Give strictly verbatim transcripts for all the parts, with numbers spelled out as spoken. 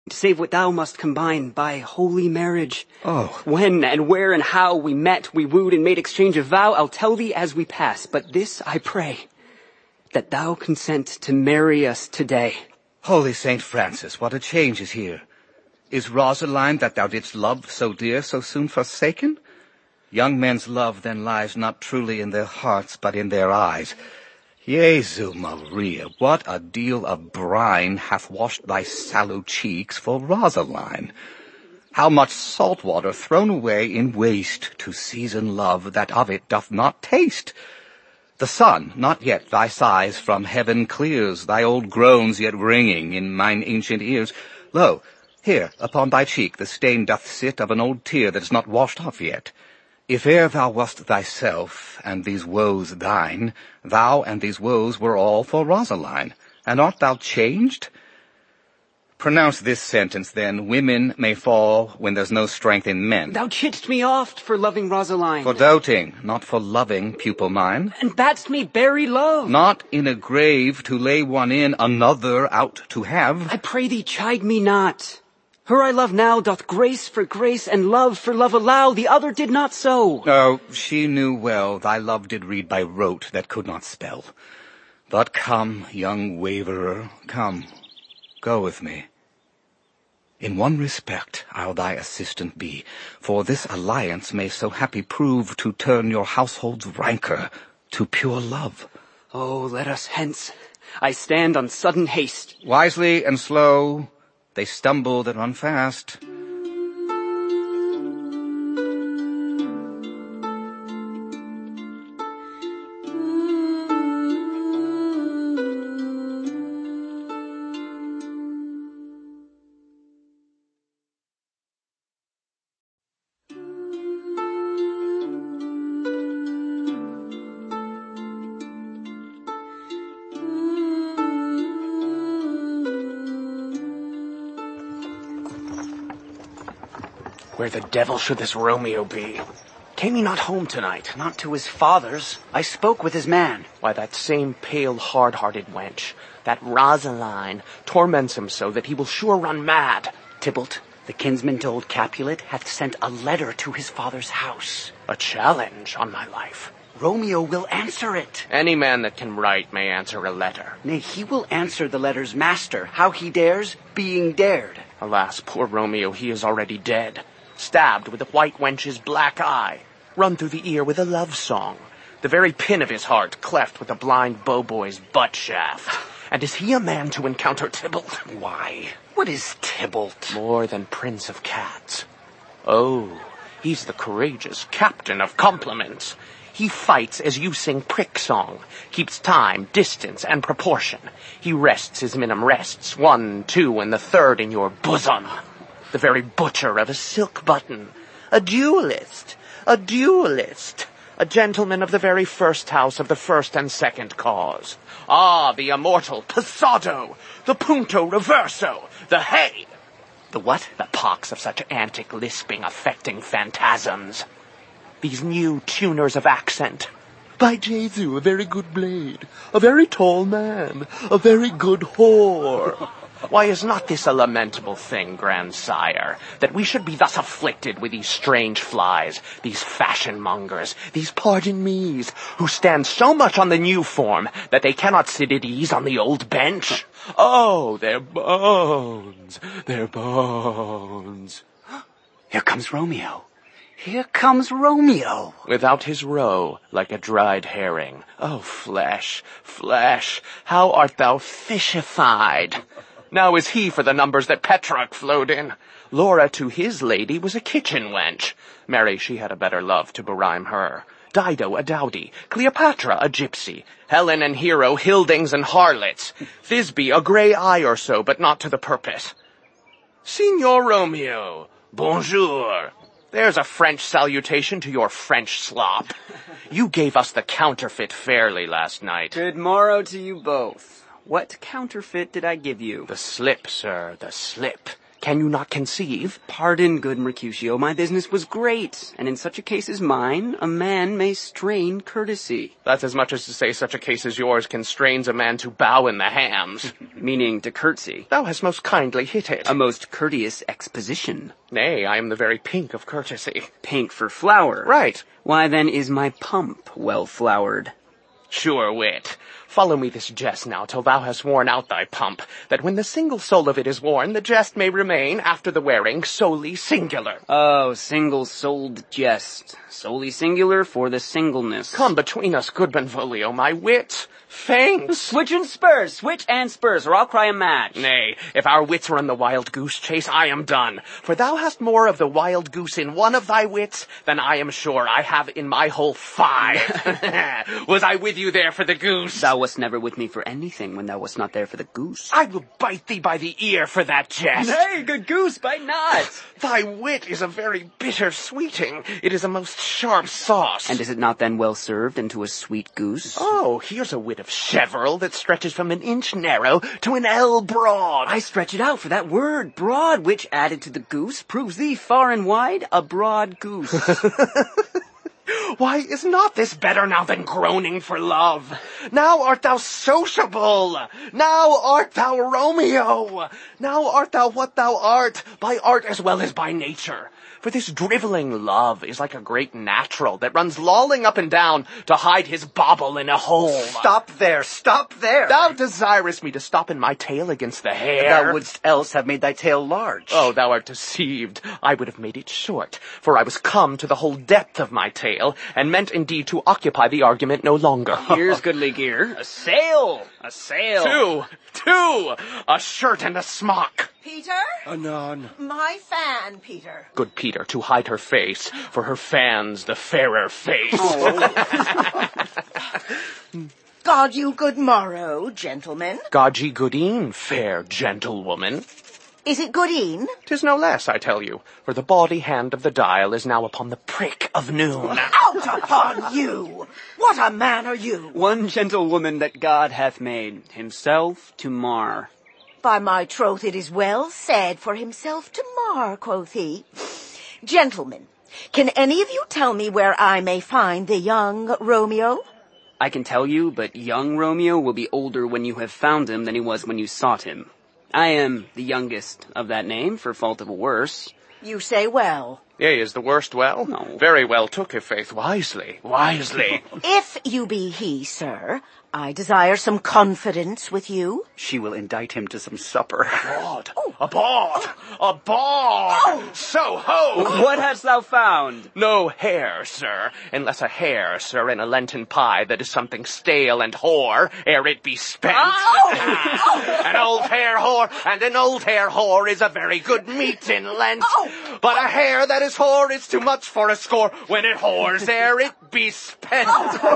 save what thou must combine by holy marriage. Oh. When and where and how we met, we wooed and made exchange of vow, I'll tell thee as we pass. But this I pray, that thou consent to marry us today. Holy Saint Francis, what a change is here. Is Rosaline that thou didst love so dear so soon forsaken? Young men's love then lies not truly in their hearts, but in their eyes. Jesu Maria, what a deal of brine hath washed thy sallow cheeks for Rosaline! How much salt water thrown away in waste to season love that of it doth not taste! The sun, not yet thy sighs from heaven clears, thy old groans yet ringing in mine ancient ears. Lo, here upon thy cheek the stain doth sit of an old tear that is not washed off yet. If e'er thou wast thyself, and these woes thine, thou and these woes were all for Rosaline. And art thou changed? Pronounce this sentence, then. Women may fall when there's no strength in men. Thou chidst me oft for loving Rosaline. For doting, not for loving, pupil mine. And badst me bury love. Not in a grave to lay one in, another out to have. I pray thee chide me not. Her I love now doth grace for grace and love for love allow, the other did not so. Oh, she knew well thy love did read by rote that could not spell. But come, young waverer, come, go with me. In one respect I'll thy assistant be, for this alliance may so happy prove to turn your household's rancor to pure love. Oh, let us hence. I stand on sudden haste. Wisely and slow, they stumble that run fast. Where the devil should this Romeo be? Came he not home tonight? Not to his father's. I spoke with his man. Why, that same pale, hard-hearted wench, that Rosaline, torments him so that he will sure run mad. Tybalt, the kinsman to old Capulet, hath sent a letter to his father's house. A challenge on my life. Romeo will answer it. Any man that can write may answer a letter. Nay, he will answer the letter's master. How he dares, being dared. Alas, poor Romeo, he is already dead. Stabbed with the white wench's black eye, run through the ear with a love song, the very pin of his heart cleft with a blind bow-boy's butt shaft. And is he a man to encounter Tybalt? Why, what is Tybalt? More than prince of cats. Oh, he's the courageous captain of compliments. He fights as you sing prick song, keeps time, distance, and proportion. He rests his minim rests, one, two, and the third in your bosom. The very butcher of a silk button, a duelist, a duelist, a gentleman of the very first house of the first and second cause. Ah, the immortal passado, the punto reverso, the hey! The what? The pox of such antic lisping affecting phantasms. These new tuners of accent. By Jesu, a very good blade, a very tall man, a very good whore. Why, is not this a lamentable thing, grandsire, that we should be thus afflicted with these strange flies, these fashion-mongers, these pardon-me's, who stand so much on the new form that they cannot sit at ease on the old bench? Oh, their bones, their bones. Here comes Romeo. Here comes Romeo. Without his roe, like a dried herring. Oh, flesh, flesh, how art thou fishified! Now is he for the numbers that Petrarch flowed in. Laura to his lady was a kitchen wench. Marry, she had a better love to berhyme her. Dido a dowdy, Cleopatra a gypsy, Helen and Hero hildings and harlots, Thisbe a grey eye or so, but not to the purpose. Signor Romeo, bonjour. There's a French salutation to your French slop. You gave us the counterfeit fairly last night. Good morrow to you both. What counterfeit did I give you? The slip, sir, the slip. Can you not conceive? Pardon, good Mercutio, my business was great, and in such a case as mine, a man may strain courtesy. That's as much as to say such a case as yours constrains a man to bow in the hams. Meaning to curtsy. Thou hast most kindly hit it. A most courteous exposition. Nay, I am the very pink of courtesy. Pink for flower. Right. Why then is my pump well flowered? Sure wit. Follow me this jest now till thou hast worn out thy pump, that when the single sole of it is worn, the jest may remain, after the wearing, solely singular. Oh, single-souled jest. Solely singular for the singleness. Come between us, good Benvolio, my wit faints. Switch and spurs, switch and spurs, or I'll cry a match. Nay, if our wits are in the wild goose chase, I am done. For thou hast more of the wild goose in one of thy wits than I am sure I have in my whole five. Was I with you there for the goose? Thou wast never with me for anything when thou wast not there for the goose. I will bite thee by the ear for that jest. Nay, good goose, bite not. Thy wit is a very bitter sweeting. It is a most sharp sauce. And is it not then well served into a sweet goose? Oh, here's a wit of cheverel that stretches from an inch narrow to an ell broad. I stretch it out for that word, broad, which added to the goose proves thee far and wide a broad goose. Why, is not this better now than groaning for love? Now art thou sociable. Now art thou Romeo. Now art thou what thou art, by art as well as by nature. For this drivelling love is like a great natural that runs lolling up and down to hide his bauble in a hole. Stop there, stop there. Thou desirest me to stop in my tail against the hair. Thou wouldst else have made thy tail large. Oh, thou art deceived. I would have made it short, for I was come to the whole depth of my tail, and meant indeed to occupy the argument no longer. Here's goodly gear. A sail! A sail! Two! Two! A shirt and a smock. Peter? Anon. My fan, Peter. Good Peter, to hide her face, for her fan's the fairer face. God you good morrow, gentlemen. God ye goodeen, fair gentlewoman. Is it goodeen? 'Tis no less, I tell you, for the bawdy hand of the dial is now upon the prick of noon. Out upon you! What a man are you? One gentlewoman that God hath made, himself to mar. By my troth it is well said, for himself to mar, quoth he. Gentlemen, can any of you tell me where I may find the young Romeo? I can tell you, but young Romeo will be older when you have found him than he was when you sought him. I am the youngest of that name, for fault of a worse. You say well. Yea, is the worst well? No. Very well took, i' faith, wisely, wisely. If you be he, sir, I desire some confidence with you. She will indict him to some supper. Abroad, abroad, abroad. So ho! What hast thou found? No hare, sir, unless a hare, sir, in a Lenten pie that is something stale and whore, ere it be spent. An old hare whore, and an old hare whore is a very good meat in Lent. But a hare that is whore is too much for a score when it whores ere it be spent.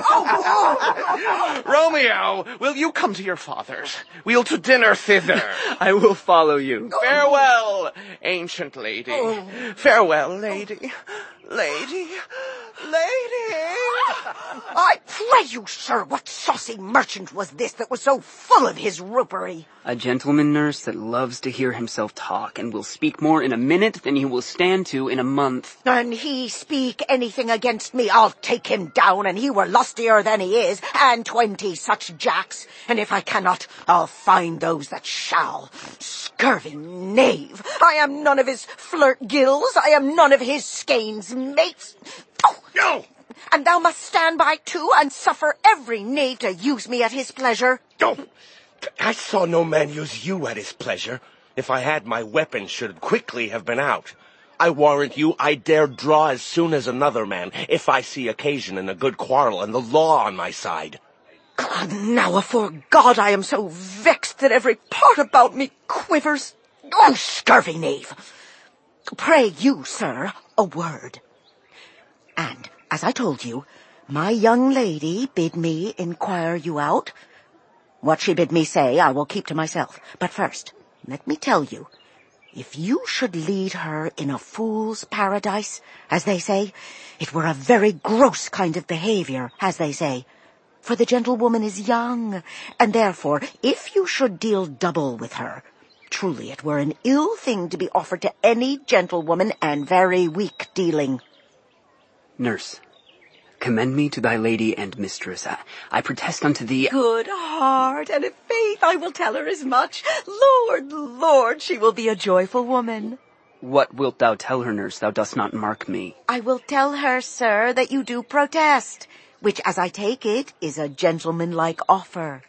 Romeo, will you come to your father's? We'll to dinner thither. I will follow you. Farewell, ancient lady. Farewell, lady. Lady. Lady. I pray you, sir, what saucy merchant was this that was so full of his ropery? A gentleman, nurse, that loves to hear himself talk, and will speak more in a minute than he will stand to in a month. An he speak anything against me, I'll take him down, and he were lustier than he is, and twenty such jacks. And if I cannot, I'll find those that shall. Scurvy knave! I am none of his flirt gills, I am none of his skeins mates. Oh! No! And thou must stand by too, and suffer every knave to use me at his pleasure. No! I saw no man use you at his pleasure. If I had, my weapon should quickly have been out. I warrant you I dare draw as soon as another man, if I see occasion in a good quarrel and the law on my side. God, now afore God I am so vexed that every part about me quivers. Oh, scurvy knave! Pray you, sir, a word. And, as I told you, my young lady bid me inquire you out. What she bid me say I will keep to myself. But first, let me tell you, if you should lead her in a fool's paradise, as they say, it were a very gross kind of behavior, as they say. For the gentlewoman is young, and therefore, if you should deal double with her, Truly it were an ill thing to be offered to any gentlewoman, and very weak dealing. Nurse, commend me to thy lady and mistress. I, I protest unto thee— Good heart, and in faith I will tell her as much. Lord, Lord, she will be a joyful woman. What wilt thou tell her, nurse? Thou dost not mark me. I will tell her, sir, that you do protest, which, as I take it, is a gentlemanlike offer.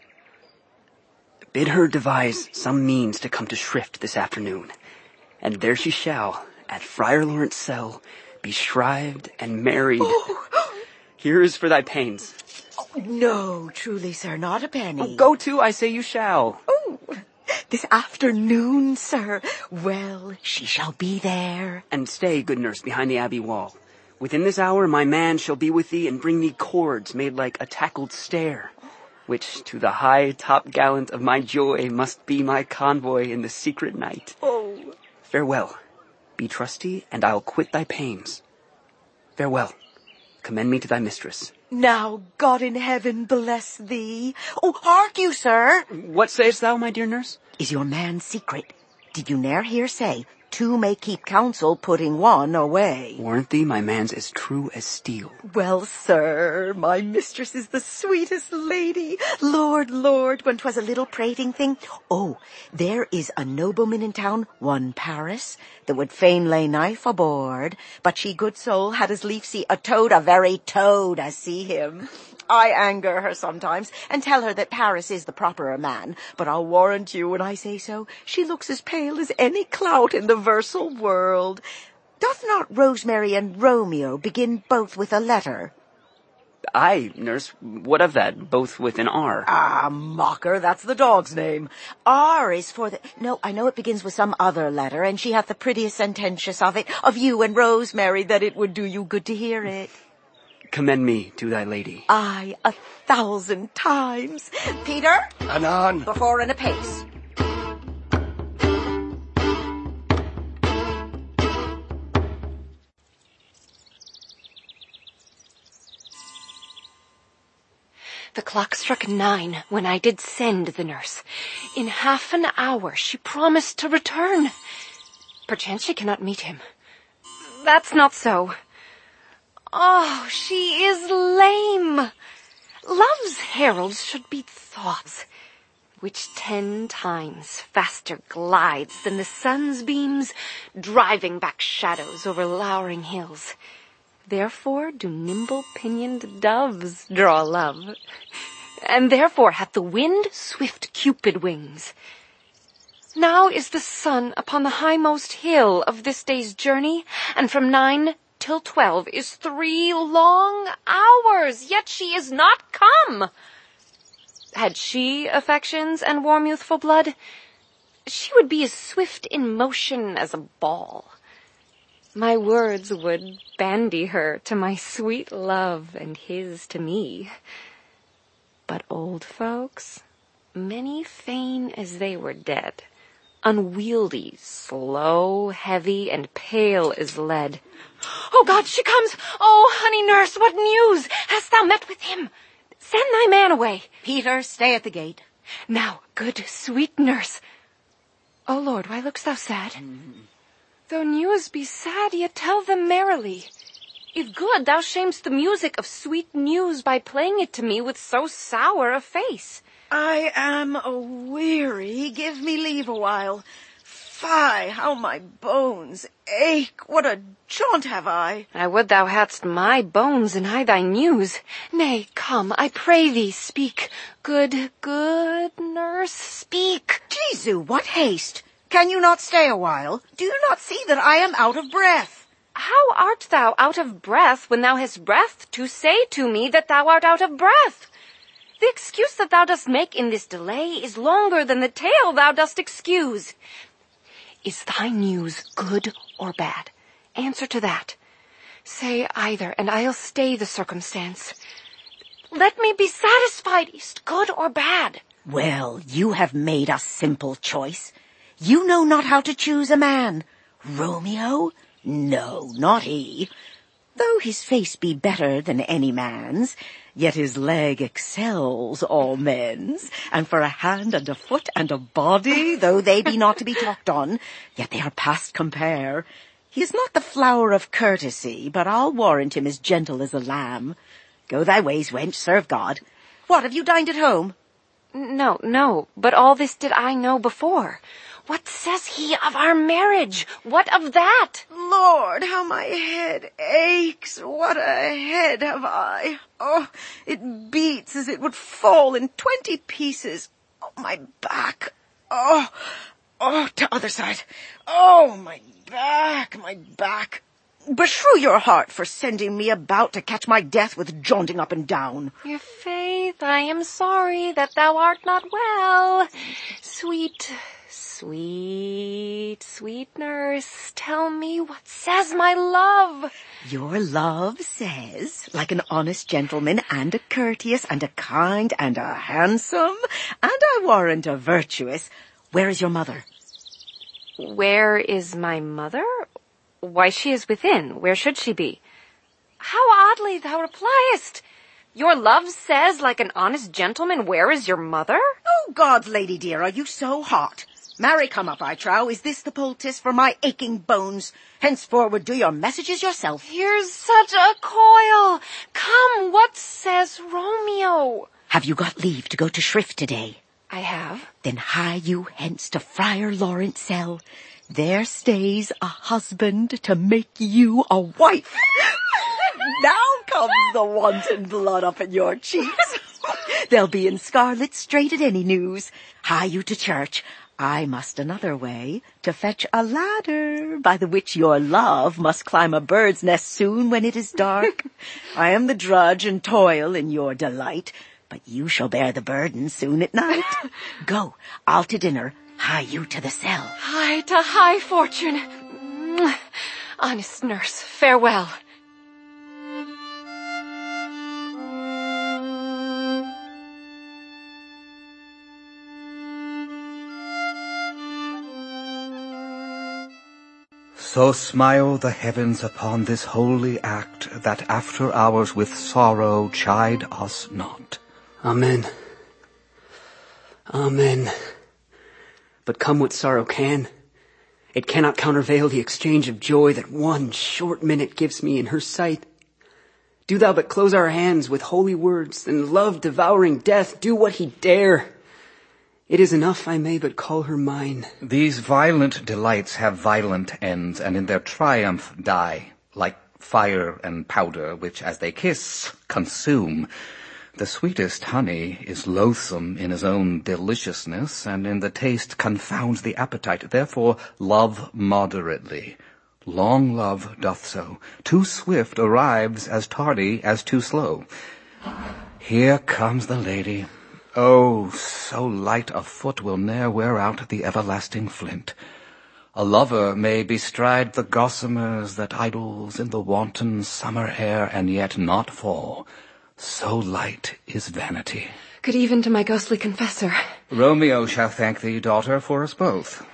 Bid her devise some means to come to shrift this afternoon, and there she shall, at Friar Lawrence' cell, be shrived and married. Oh. Here is for thy pains. Oh, no, truly, sir, not a penny. Oh, go to, I say you shall. Oh, this afternoon, sir. Well, she shall be there. And stay, good nurse, behind the abbey wall. Within this hour my man shall be with thee, and bring thee cords made like a tackled stair, which to the high top-gallant of my joy must be my convoy in the secret night. Oh. Farewell. Be trusty, and I'll quit thy pains. Farewell. Commend me to thy mistress. Now God in heaven bless thee. Oh, hark you, sir. What sayest thou, my dear nurse? Is your man secret? Did you ne'er hear say, two may keep counsel, putting one away? Warrant thee, my man's as true as steel. Well, sir, my mistress is the sweetest lady. Lord, Lord, when 'twas a little prating thing. Oh, there is a nobleman in town, one Paris, that would fain lay knife aboard, but she, good soul, had as lief see a toad, a very toad, as see him. I anger her sometimes, and tell her that Paris is the properer man, but I'll warrant you when I say so, she looks as pale as any clout in the versal world. Doth not Rosemary and Romeo begin both with a letter? Aye, nurse, what of that? Both with an R. Ah, mocker, that's the dog's name. R is for the— No, I know it begins with some other letter, and she hath the prettiest sententious of it, of you and Rosemary, that it would do you good to hear it. Commend me to thy lady. Aye, a thousand times. Peter? Anon. Before and apace. The clock struck nine when I did send the nurse. In half an hour she promised to return. Perchance she cannot meet him. That's not so. Oh, she is lame. Love's heralds should be thoughts, which ten times faster glides than the sun's beams, driving back shadows over lowering hills. Therefore do nimble-pinioned doves draw love, and therefore hath the wind swift Cupid wings. Now is the sun upon the highmost hill of this day's journey, and from nine till twelve is three long hours, yet she is not come. Had she affections and warm youthful blood, she would be as swift in motion as a ball. My words would bandy her to my sweet love, and his to me. But old folks, many fain as they were dead, unwieldy, slow, heavy, and pale as lead. Oh, God, she comes! Oh, honey nurse, what news? Hast thou met with him? Send thy man away. Peter, stay at the gate. Now, good, sweet nurse. Oh, Lord, why look'st thou sad? Mm-hmm. Though news be sad, yet tell them merrily. If good, thou shamest the music of sweet news by playing it to me with so sour a face. I am a-weary. Give me leave a while. Fie, how my bones ache. What a jaunt have I. I would thou hadst my bones and I thy news. Nay, come, I pray thee, speak. Good, good nurse, speak. Jesu, what haste! Can you not stay a while? Do you not see that I am out of breath? How art thou out of breath when thou hast breath to say to me that thou art out of breath? The excuse that thou dost make in this delay is longer than the tale thou dost excuse. Is thy news good or bad? Answer to that. Say either, and I'll stay the circumstance. Let me be satisfied, is't good or bad? Well, you have made a simple choice. You know not how to choose a man. Romeo? No, not he. Though his face be better than any man's, Yet his leg excels all men's, and for a hand and a foot and a body, though they be not to be talked on, yet they are past compare. He is not the flower of courtesy, but I'll warrant him as gentle as a lamb. Go thy ways, wench, serve God. What, have you dined at home? No, no, but all this did I know before. What says he of our marriage? What of that? Lord, how my head aches. What a head have I. Oh, it beats as it would fall in twenty pieces. Oh, my back. Oh, oh, to other side. Oh, my back, my back. Beshrew your heart for sending me about to catch my death with jaunting up and down. Your faith, I am sorry that thou art not well. Sweet, sweet, sweet nurse, tell me what says my love. Your love says, like an honest gentleman and a courteous and a kind and a handsome, and I warrant a virtuous, where is your mother? Where is my mother? Why, she is within. Where should she be? How oddly thou repliest! Your love says, like an honest gentleman, where is your mother? Oh, God's lady dear, are you so hot? Marry, come up, I trow. Is this the poultice for my aching bones? Henceforward do your messages yourself. Here's such a coil. Come, what says Romeo? Have you got leave to go to shrift today? I have. Then hie you hence to Friar Lawrence cell. There stays a husband to make you a wife. Now comes the wanton blood up in your cheeks. They'll be in scarlet straight at any news. Hie you to church. I must another way to fetch a ladder by the which your love must climb a bird's nest soon when it is dark. I am the drudge and toil in your delight, but you shall bear the burden soon at night. Go, I'll to dinner. Hie you to the cell. Hie to high fortune. Honest nurse, farewell. So smile the heavens upon this holy act, that after hours with sorrow chide us not. Amen. Amen. But come what sorrow can, it cannot countervail the exchange of joy that one short minute gives me in her sight. Do thou but close our hands with holy words, and love devouring death do what he dare. It is enough I may but call her mine. These violent delights have violent ends, and in their triumph die, like fire and powder, which as they kiss, consume. The sweetest honey is loathsome in his own deliciousness, and in the taste confounds the appetite. Therefore love moderately. Long love doth so. Too swift arrives as tardy as too slow. Here comes the lady. Oh, so light a foot will ne'er wear out the everlasting flint. A lover may bestride the gossamers that idles in the wanton summer air, and yet not fall. So light is vanity. Good even to my ghostly confessor. Romeo shall thank thee, daughter, for us both.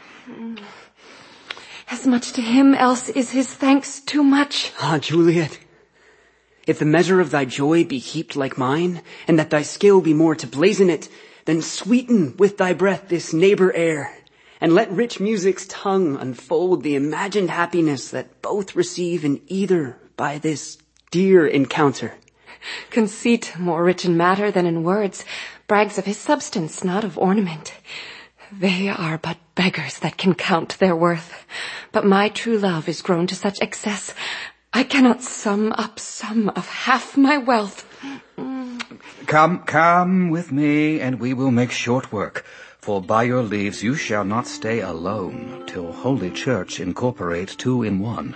As much to him, else is his thanks too much. Ah, Juliet, if the measure of thy joy be heaped like mine, and that thy skill be more to blazon it, then sweeten with thy breath this neighbor air, and let rich music's tongue unfold the imagined happiness that both receive in either by this dear encounter. Conceit, more rich in matter than in words, brags of his substance, not of ornament. They are but beggars that can count their worth. But my true love is grown to such excess, I cannot sum up some of half my wealth. Come, come with me, and we will make short work. For by your leaves you shall not stay alone, till Holy Church incorporate two in one.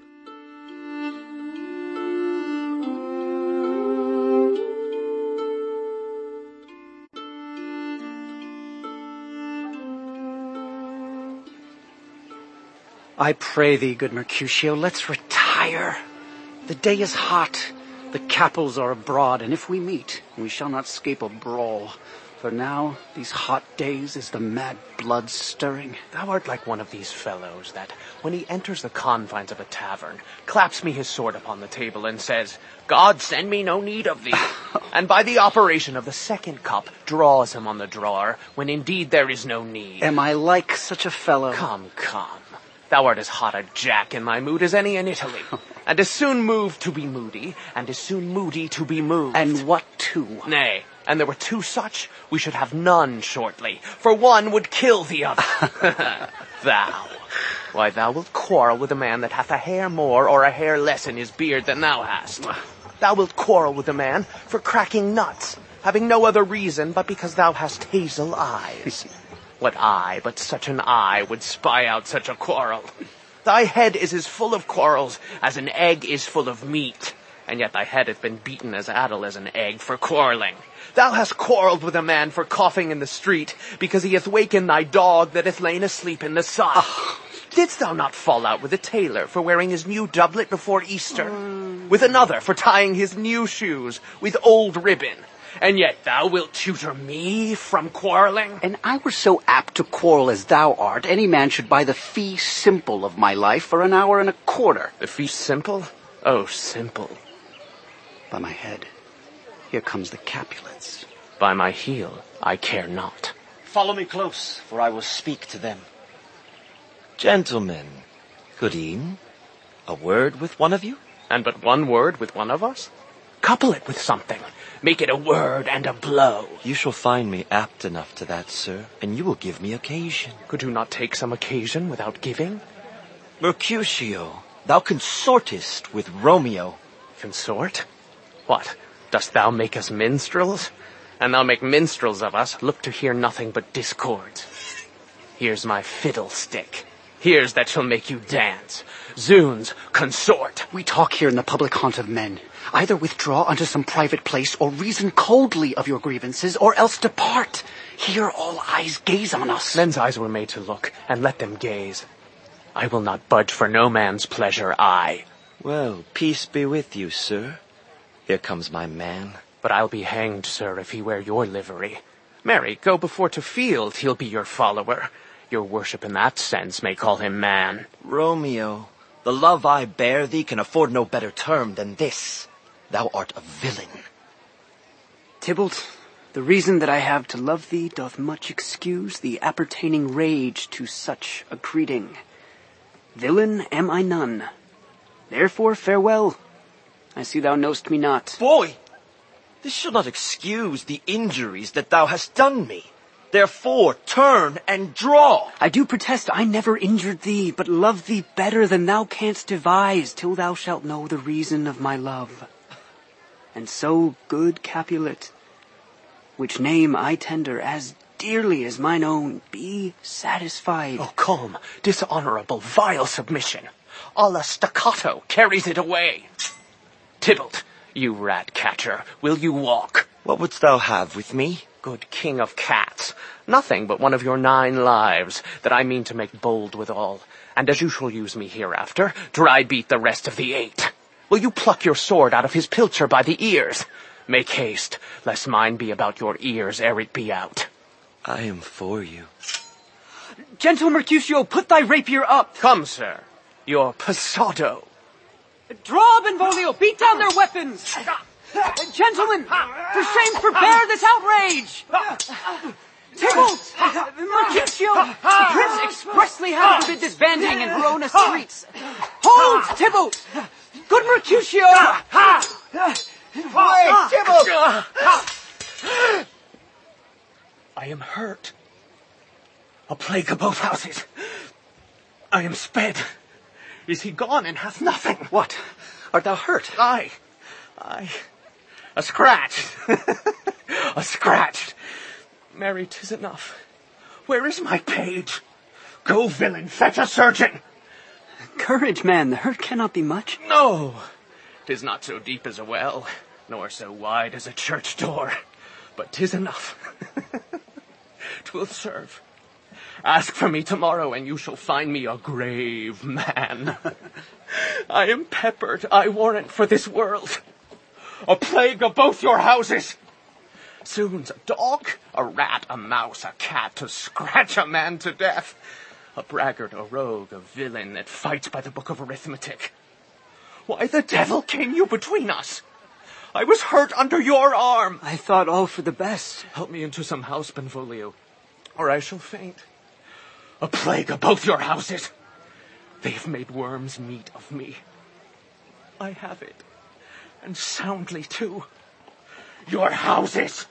I pray thee, good Mercutio, let's retire. The day is hot, the capels are abroad, and if we meet, we shall not scape a brawl. For now, these hot days, is the mad blood stirring. Thou art like one of these fellows that, when he enters the confines of a tavern, claps me his sword upon the table and says, God send me no need of thee, and by the operation of the second cup draws him on the drawer, when indeed there is no need. Am I like such a fellow? Come, come. Thou art as hot a jack in my mood as any in Italy, and as soon moved to be moody, and as soon moody to be moved. And what two? Nay, and there were two such, we should have none shortly, for one would kill the other. Thou. Why, thou wilt quarrel with a man that hath a hair more or a hair less in his beard than thou hast. Thou wilt quarrel with a man for cracking nuts, having no other reason but because thou hast hazel eyes. What eye but such an eye would spy out such a quarrel? Thy head is as full of quarrels as an egg is full of meat, and yet thy head hath been beaten as addle as an egg for quarreling. Thou hast quarrelled with a man for coughing in the street, because he hath wakened thy dog that hath lain asleep in the sun. Oh. Didst thou not fall out with a tailor for wearing his new doublet before Easter? Mm. With another for tying his new shoes with old ribbon? And yet thou wilt tutor me from quarrelling? And I were so apt to quarrel as thou art, any man should buy the fee simple of my life for an hour and a quarter. The fee simple? Oh, simple. By my head, here comes the Capulets. By my heel, I care not. Follow me close, for I will speak to them. Gentlemen, good e'en. A word with one of you? And but one word with one of us? Couple it with something. Make it a word and a blow. You shall find me apt enough to that, sir, and you will give me occasion. Could you not take some occasion without giving? Mercutio, thou consortest with Romeo. Consort? What, dost thou make us minstrels? And thou make minstrels of us, look to hear nothing but discords. Here's my fiddlestick. Here's that shall make you dance. Zoons, consort. We talk here in the public haunt of men. Either withdraw unto some private place, or reason coldly of your grievances, or else depart. Here all eyes gaze on us. Men's eyes were made to look, and let them gaze. I will not budge for no man's pleasure, I. Well, peace be with you, sir. Here comes my man. But I'll be hanged, sir, if he wear your livery. Marry, go before to field, he'll be your follower. Your worship in that sense may call him man. Romeo, the love I bear thee can afford no better term than this. Thou art a villain. Tybalt, the reason that I have to love thee doth much excuse the appertaining rage to such a greeting. Villain am I none. Therefore farewell. I see thou know'st me not. Boy, this shall not excuse the injuries that thou hast done me. Therefore turn and draw. I do protest I never injured thee, but love thee better than thou canst devise, till thou shalt know the reason of my love. And so, good Capulet, which name I tender as dearly as mine own, be satisfied. Oh, calm, dishonorable, vile submission. Alla staccato carries it away. Tybalt, you rat catcher, will you walk? What wouldst thou have with me? Good king of cats, nothing but one of your nine lives, that I mean to make bold withal, and as you shall use me hereafter, dry beat the rest of the eight. Will you pluck your sword out of his pilcher by the ears? Make haste, lest mine be about your ears ere it be out. I am for you. Gentle Mercutio, put thy rapier up. Come, sir, your passado. Draw, Benvolio, beat down their weapons. Gentlemen, for shame, forbear this outrage. Tybalt, Mercutio, the prince expressly hath forbid this banding in Verona streets. Hold, Tybalt! Good Mercutio! Wait, Tybalt! I am hurt. A plague of both houses. I am sped. Is he gone and hath nothing? What? Art thou hurt? Aye. Aye. A scratch. A scratch. Marry, 'tis enough. Where is my page? Go, villain, fetch a surgeon. Courage, man, the hurt cannot be much. No, 'tis not so deep as a well, nor so wide as a church door, but 'tis enough. 'Twill serve. Ask for me tomorrow, and you shall find me a grave man. I am peppered, I warrant, for this world. A plague of both your houses. Soon's a dog, a rat, a mouse, a cat to scratch a man to death. A braggart, a rogue, a villain that fights by the book of arithmetic. Why the devil came you between us? I was hurt under your arm. I thought all for the best. Help me into some house, Benvolio, or I shall faint. A plague of both your houses. They have made worms meat of me. I have it, and soundly too. Your houses.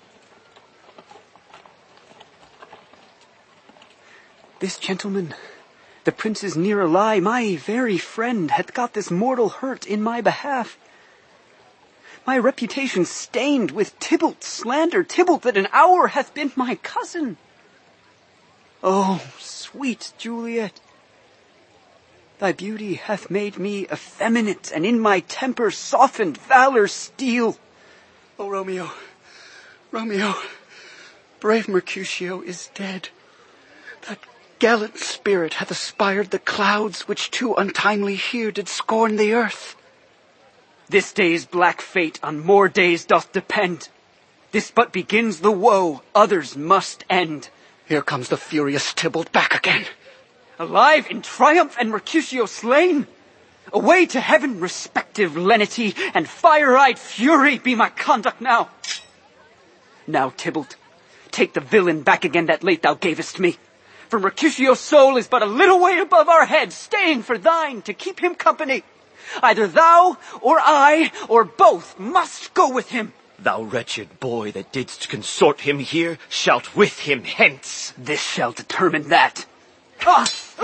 This gentleman, the prince's near ally, my very friend, hath got this mortal hurt in my behalf. My reputation stained with Tybalt's slander, Tybalt that an hour hath been my cousin. Oh, sweet Juliet, thy beauty hath made me effeminate, and in my temper softened valor's steel. Oh, Romeo, Romeo, brave Mercutio is dead. That gallant spirit hath aspired the clouds, which too untimely here did scorn the earth. This day's black fate on more days doth depend. This but begins the woe, others must end. Here comes the furious Tybalt back again. Alive in triumph and Mercutio slain. Away to heaven, respective lenity and fire-eyed fury be my conduct now. Now, Tybalt, take the villain back again that late thou gavest me. For Mercutio's soul is but a little way above our heads, staying for thine to keep him company. Either thou, or I, or both must go with him. Thou wretched boy that didst consort him here, shalt with him hence. This shall determine that. Ah!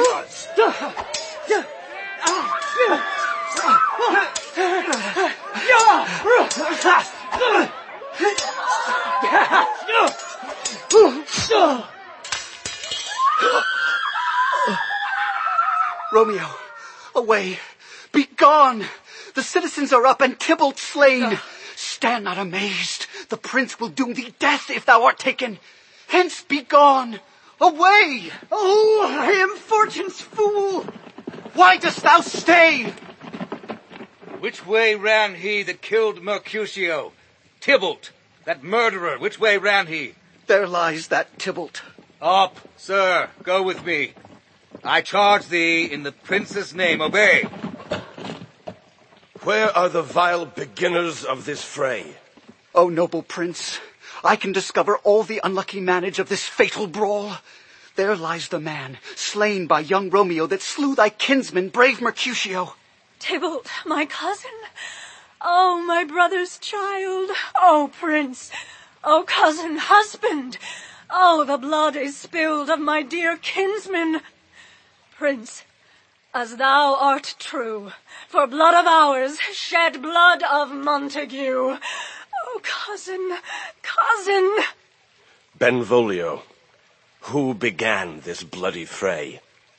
Romeo, away. Be gone. The citizens are up and Tybalt slain. Uh. Stand not amazed. The prince will doom thee death if thou art taken. Hence be gone. Away. Oh, I am fortune's fool. Why dost thou stay? Which way ran he that killed Mercutio? Tybalt, that murderer, which way ran he? There lies that Tybalt. Up, sir, go with me. I charge thee in the prince's name, obey. Where are the vile beginners of this fray? O noble prince, I can discover all the unlucky manage of this fatal brawl. There lies the man, slain by young Romeo that slew thy kinsman, brave Mercutio. Tybalt, my cousin. Oh, my brother's child. Oh, prince. Oh, cousin, husband. Oh, the blood is spilled of my dear kinsman. Prince, as thou art true, for blood of ours shed blood of Montague. Oh, cousin, cousin. Benvolio, who began this bloody fray?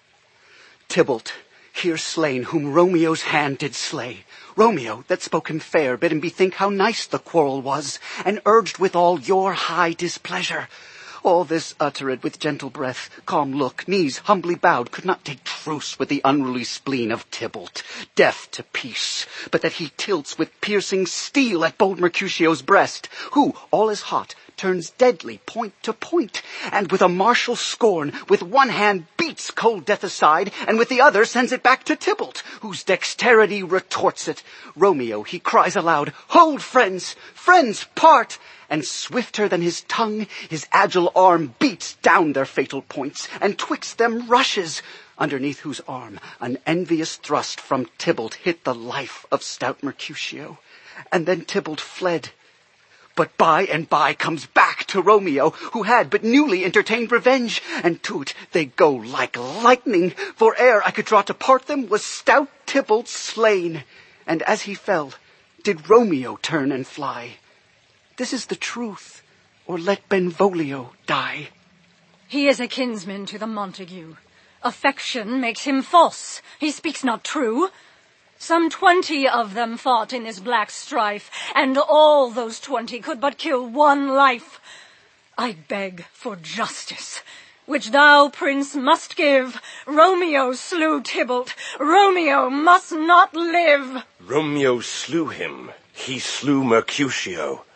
Tybalt, here slain, whom Romeo's hand did slay. Romeo, that spoke him fair, bid him bethink how nice the quarrel was, and urged withal your high displeasure. All this uttered with gentle breath, calm look, knees humbly bowed, could not take truce with the unruly spleen of Tybalt, deaf to peace, but that he tilts with piercing steel at bold Mercutio's breast, who, all is hot, turns deadly point to point, and with a martial scorn, with one hand beats cold death aside, and with the other sends it back to Tybalt, whose dexterity retorts it. Romeo, he cries aloud, hold, friends, friends, part! And swifter than his tongue, his agile arm beats down their fatal points, and twixt them rushes, underneath whose arm an envious thrust from Tybalt hit the life of stout Mercutio. And then Tybalt fled. But by and by comes back to Romeo, who had but newly entertained revenge, and to't they go like lightning, for ere I could draw to part them was stout Tybalt slain, and as he fell, did Romeo turn and fly. This is the truth, or let Benvolio die. He is a kinsman to the Montague. Affection makes him false. He speaks not true. Some twenty of them fought in this black strife, and all those twenty could but kill one life. I beg for justice, which thou, prince, must give. Romeo slew Tybalt. Romeo must not live. Romeo slew him. He slew Mercutio.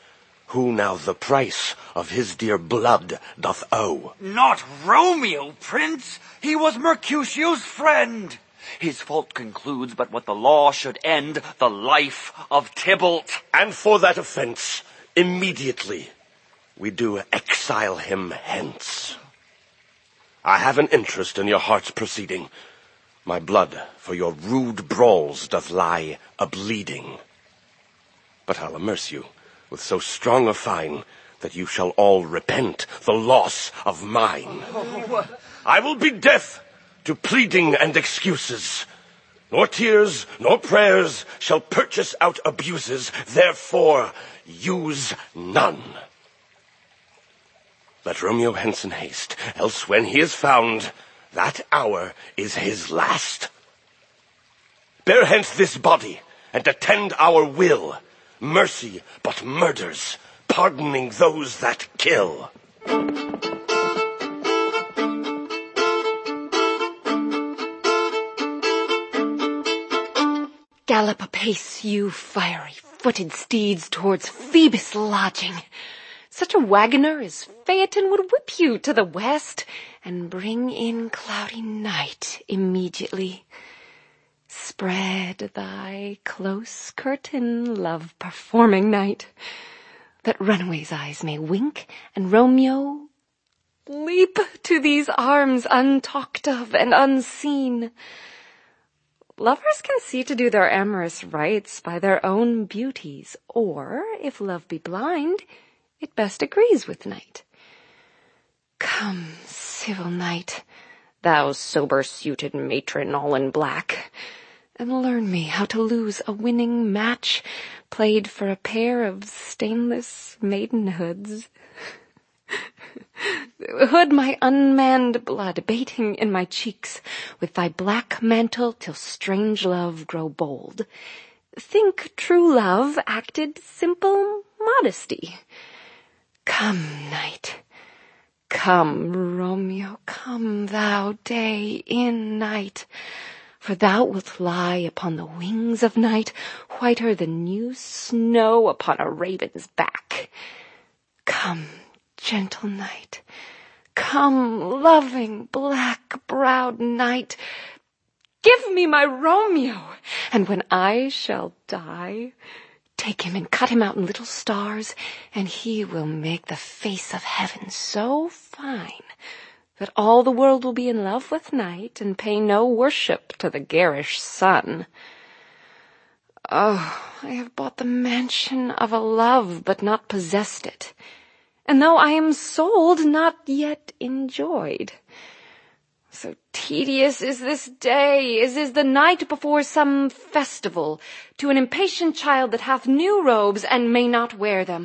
who now the price of his dear blood doth owe. Not Romeo, Prince. He was Mercutio's friend. His fault concludes but what the law should end, the life of Tybalt. And for that offence, immediately we do exile him hence. I have an interest in your heart's proceeding. My blood for your rude brawls doth lie a-bleeding. But I'll amerce you with so strong a fine that you shall all repent the loss of mine. I will be deaf to pleading and excuses. Nor tears, nor prayers shall purchase out abuses. Therefore, use none. Let Romeo hence in haste, else when he is found, that hour is his last. Bear hence this body, and attend our will. Mercy but murders, pardoning those that kill. Gallop apace, you fiery-footed steeds, towards Phoebus' lodging. Such a wagoner as Phaeton would whip you to the west, and bring in cloudy night immediately. Spread thy close curtain, love-performing night, that runaways' eyes may wink, and Romeo leap to these arms untalked of and unseen. Lovers can see to do their amorous rites by their own beauties, or, if love be blind, it best agrees with night. Come, civil night, thou sober-suited matron all in black, and learn me how to lose a winning match played for a pair of stainless maidenhoods. Hood my unmanned blood, bating in my cheeks with thy black mantle till strange love grow bold. Think true love acted simple modesty. Come, night, come, Romeo, come thou day in night, for thou wilt lie upon the wings of night, whiter than new snow upon a raven's back. Come, gentle night, come, loving, black-browed night, give me my Romeo, and when I shall die, take him and cut him out in little stars, and he will make the face of heaven so fine that all the world will be in love with night and pay no worship to the garish sun. Oh, I have bought the mansion of a love, but not possessed it, and though I am sold, not yet enjoyed. So tedious is this day, as is the night before some festival, to an impatient child that hath new robes and may not wear them.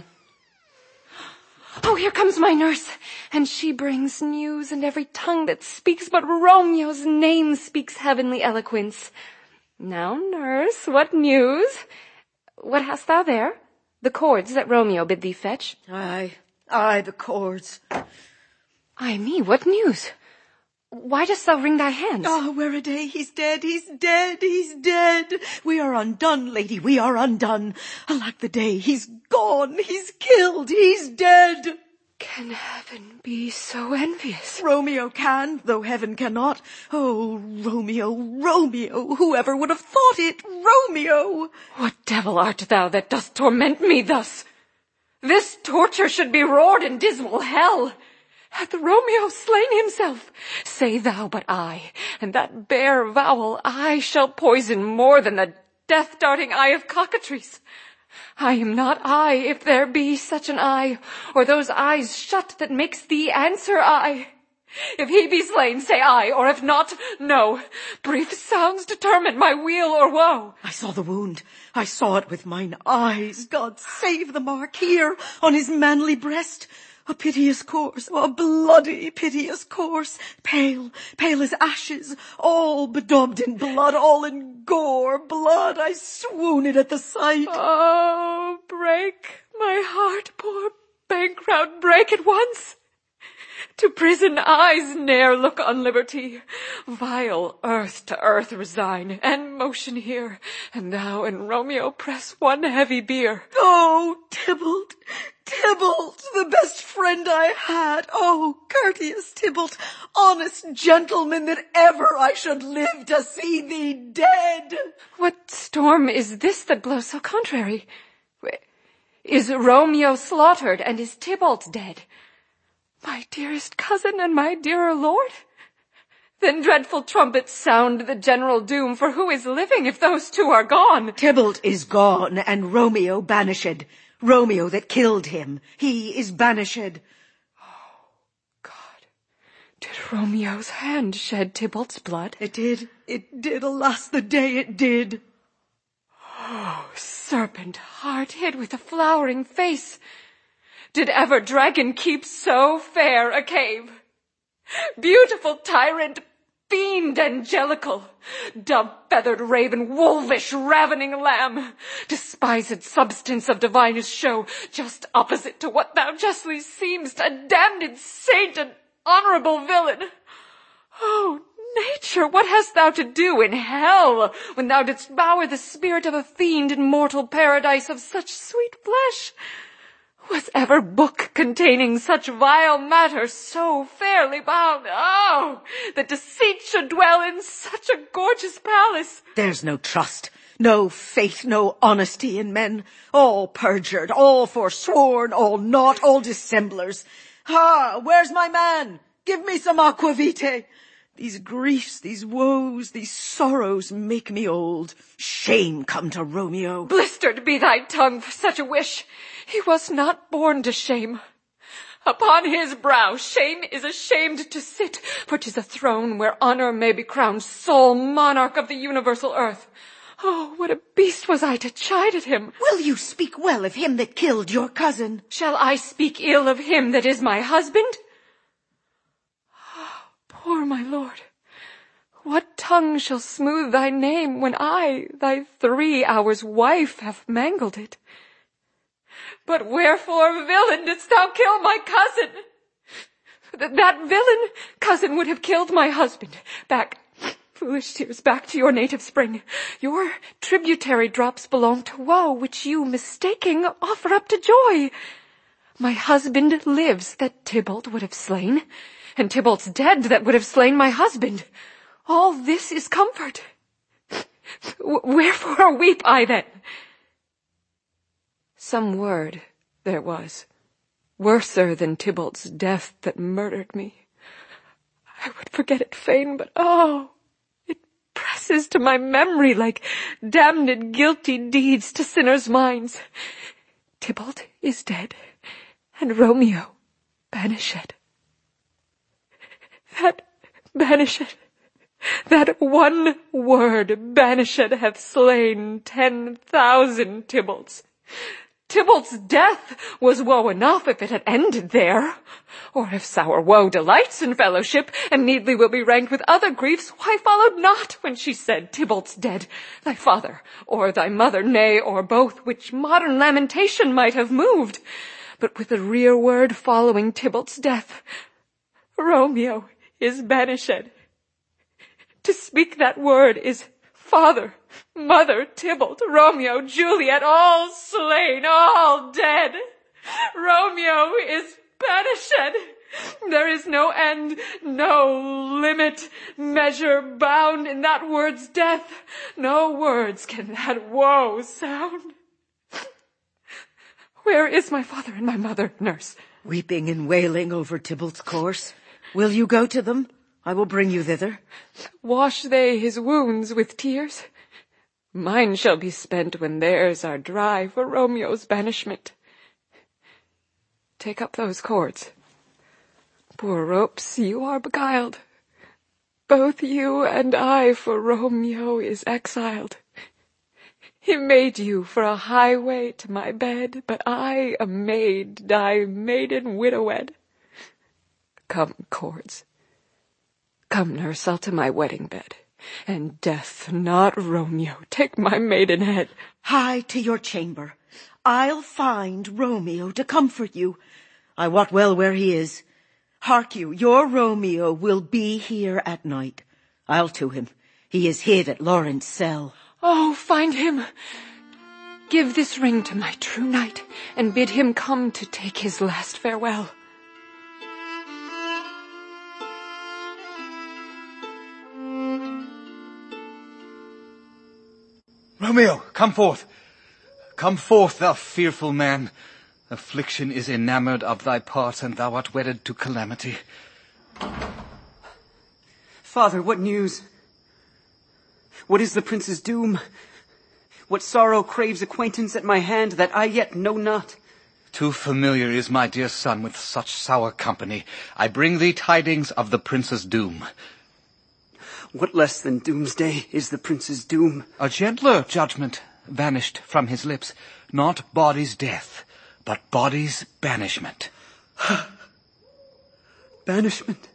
Oh, here comes my nurse, and she brings news, and every tongue that speaks but Romeo's name speaks heavenly eloquence. Now, nurse, what news? What hast thou there? The cords that Romeo bid thee fetch? Aye, aye, the cords. Ay me, what news? Why dost thou wring thy hands? Ah, oh, where-a-day, he's dead, he's dead, he's dead. We are undone, lady, we are undone. Alack the day, he's gone, he's killed, he's dead. Can heaven be so envious? Romeo can, though heaven cannot. Oh, Romeo, Romeo, whoever would have thought it, Romeo? What devil art thou that dost torment me thus? This torture should be roared in dismal hell. Hath Romeo slain himself? Say thou but I, and that bare vowel I shall poison more than the death-darting eye of cockatrice. I am not I, if there be such an eye, or those eyes shut that makes thee answer I. If he be slain, say I, or if not, no. Brief sounds determine my weal or woe. I saw the wound. I saw it with mine eyes. God save the mark here on his manly breast. A piteous corse, a bloody piteous corse, pale, pale as ashes, all bedaubed in blood, all in gore, blood, I swooned at the sight. Oh, break my heart, poor bankrout, break at once. To prison eyes ne'er look on liberty, vile earth to earth resign, and motion here, and thou and Romeo press one heavy bier. Oh, Tybalt, Tybalt, the best friend I had. Oh, courteous Tybalt, honest gentleman, that ever I should live to see thee dead. What storm is this that blows so contrary? Is Romeo slaughtered, and is Tybalt dead? My dearest cousin and my dearer lord? Then dreadful trumpets sound the general doom, for who is living if those two are gone? Tybalt is gone, and Romeo banished. Romeo that killed him, he is banished. Oh, God, did Romeo's hand shed Tybalt's blood? It did, it did, alas, the day it did. Oh, serpent heart hid with a flowering face, did ever dragon keep so fair a cave? Beautiful tyrant, fiend angelical, dove-feathered raven, wolvish, ravening lamb, despised substance of divinest show, just opposite to what thou justly seemst, a damned saint, an honorable villain. Oh, nature, what hast thou to do in hell, when thou didst bower the spirit of a fiend in mortal paradise of such sweet flesh? Was ever book containing such vile matter so fairly bound? Oh, that deceit should dwell in such a gorgeous palace. There's no trust, no faith, no honesty in men. All perjured, all forsworn, all naught, all dissemblers. Ha! Where's my man? Give me some aquavitae. These griefs, these woes, these sorrows make me old. Shame come to Romeo. Blistered be thy tongue for such a wish. He was not born to shame. Upon his brow shame is ashamed to sit, for 'tis a throne where honor may be crowned sole monarch of the universal earth. Oh, what a beast was I to chide at him! Will you speak well of him that killed your cousin? Shall I speak ill of him that is my husband? Oh, poor my lord, what tongue shall smooth thy name when I, thy three hours wife, have mangled it? But wherefore, villain, didst thou kill my cousin? Th- that villain cousin would have killed my husband. Back, foolish tears, back to your native spring. Your tributary drops belong to woe, which you, mistaking, offer up to joy. My husband lives that Tybalt would have slain, and Tybalt's dead that would have slain my husband. All this is comfort. W- wherefore weep I then? Some word there was, worser than Tybalt's death, that murdered me. I would forget it fain, but oh, it presses to my memory like damned guilty deeds to sinners' minds. Tybalt is dead, and Romeo banished. That banished, that one word banished hath slain ten thousand Tybalts. Tybalt's death was woe enough if it had ended there. Or if sour woe delights in fellowship, and needly will be ranked with other griefs, why followed not when she said, Tybalt's dead, thy father, or thy mother, nay, or both, which modern lamentation might have moved. But with the rear word following Tybalt's death, Romeo is banished. To speak that word is father, mother, Tybalt, Romeo, Juliet, all slain, all dead. Romeo is banished. There is no end, no limit, measure bound in that word's death. No words can that woe sound. Where is my father and my mother, nurse? Weeping and wailing over Tybalt's corse. Will you go to them? I will bring you thither. Wash they his wounds with tears? Mine shall be spent when theirs are dry for Romeo's banishment. Take up those cords. Poor ropes, you are beguiled. Both you and I, for Romeo is exiled. He made you for a highway to my bed, but I, a maid, die maiden widowed. Come, cords. Come, nurse, I'll to my wedding bed, and death, not Romeo, take my maidenhead. Hie to your chamber. I'll find Romeo to comfort you. I wot well where he is. Hark you, your Romeo will be here at night. I'll to him. He is hid at Lawrence' cell. Oh, find him. Give this ring to my true knight, and bid him come to take his last farewell. Romeo, come forth. Come forth, thou fearful man. Affliction is enamoured of thy parts, and thou art wedded to calamity. Father, what news? What is the prince's doom? What sorrow craves acquaintance at my hand that I yet know not? Too familiar is my dear son with such sour company. I bring thee tidings of the prince's doom. What less than doomsday is the prince's doom? A gentler judgment vanished from his lips, not body's death, but body's banishment. Banishment?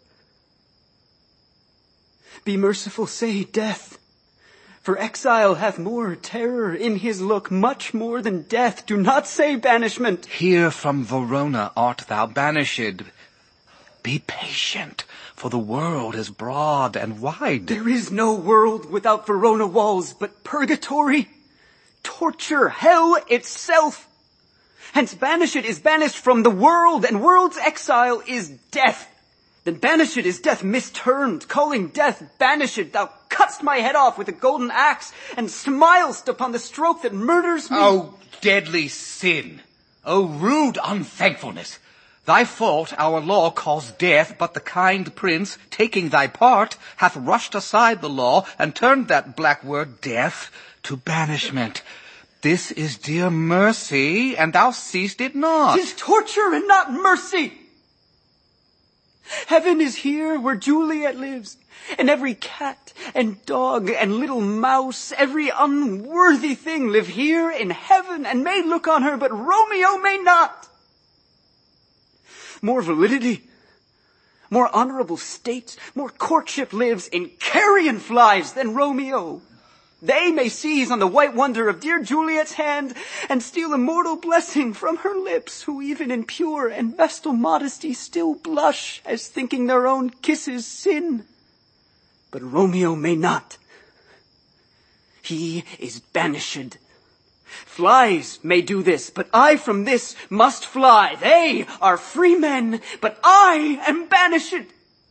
Be merciful, say death. For exile hath more terror in his look, much more than death. Do not say banishment. Here from Verona art thou banished. Be patient, for the world is broad and wide. There is no world without Verona walls, but purgatory, torture, hell itself. Hence banished is banished from the world, and world's exile is death. Then banished is death misturned, calling death banished. Thou cutt'st my head off with a golden axe, and smilest upon the stroke that murders me. O deadly sin! O rude unthankfulness! Thy fault our law calls death, but the kind prince, taking thy part, hath rushed aside the law, and turned that black word death to banishment. This is dear mercy, and thou seest it not. 'Tis torture and not mercy. Heaven is here where Juliet lives, and every cat and dog and little mouse, every unworthy thing live here in heaven and may look on her, but Romeo may not. More validity, more honorable state, more courtship lives in carrion flies than Romeo. They may seize on the white wonder of dear Juliet's hand and steal immortal blessing from her lips, who even in pure and vestal modesty still blush as thinking their own kisses sin. But Romeo may not. He is banished. Flies may do this, but I from this must fly. They are free men, but I am banished.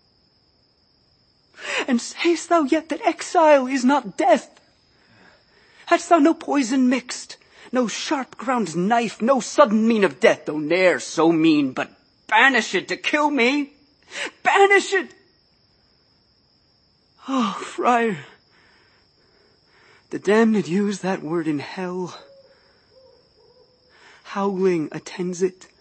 And sayest thou yet that exile is not death? Hadst thou no poison mixed, no sharp ground knife, no sudden mean of death, though ne'er so mean, but banished to kill me? Banished! Oh, friar, the damned use that word in hell. Howling attends it.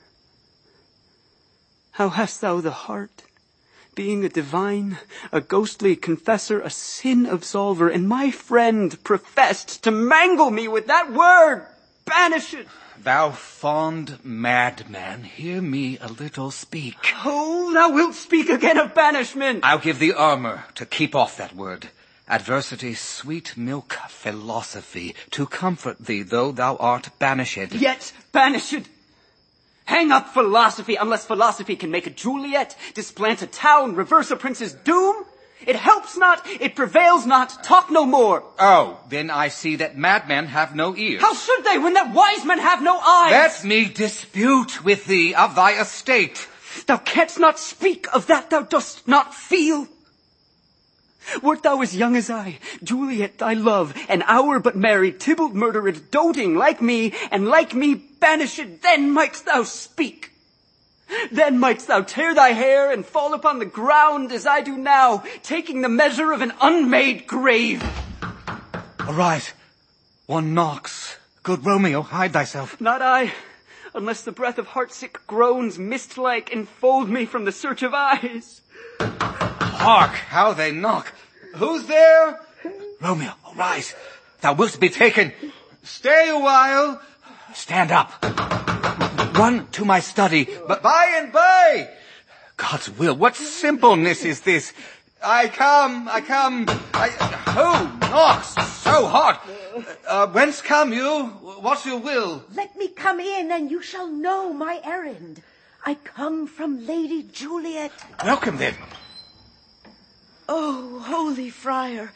How hast thou the heart, being a divine, a ghostly confessor, a sin absolver, and my friend professed to mangle me with that word, banished? Thou fond madman, hear me a little speak. Oh, thou wilt speak again of banishment. I'll give thee armor to keep off that word. Adversity, sweet milk, philosophy, to comfort thee, though thou art banished. Yet banished. Hang up philosophy, unless philosophy can make a Juliet, displant a town, reverse a prince's doom. It helps not, it prevails not, talk no more. Oh, then I see that madmen have no ears. How should they, when that wise men have no eyes? Let me dispute with thee of thy estate. Thou canst not speak of that thou dost not feel. Wert thou as young as I, Juliet thy love, an hour but married, Tybalt murdered, doting like me, and like me banished, then mightst thou speak. Then mightst thou tear thy hair and fall upon the ground as I do now, taking the measure of an unmade grave. Arise, one knocks. Good Romeo, hide thyself. Not I, unless the breath of heartsick groans mist-like enfold me from the search of eyes. Hark, how they knock. Who's there? Romeo, arise. Thou wilt be taken. Stay a while. Stand up. Run to my study, but by and by. God's will, what simpleness is this? I come, I come. I, who knocks so hard? Uh, whence come you? What's your will? Let me come in, and you shall know my errand. I come from Lady Juliet. Welcome then. Oh, holy friar,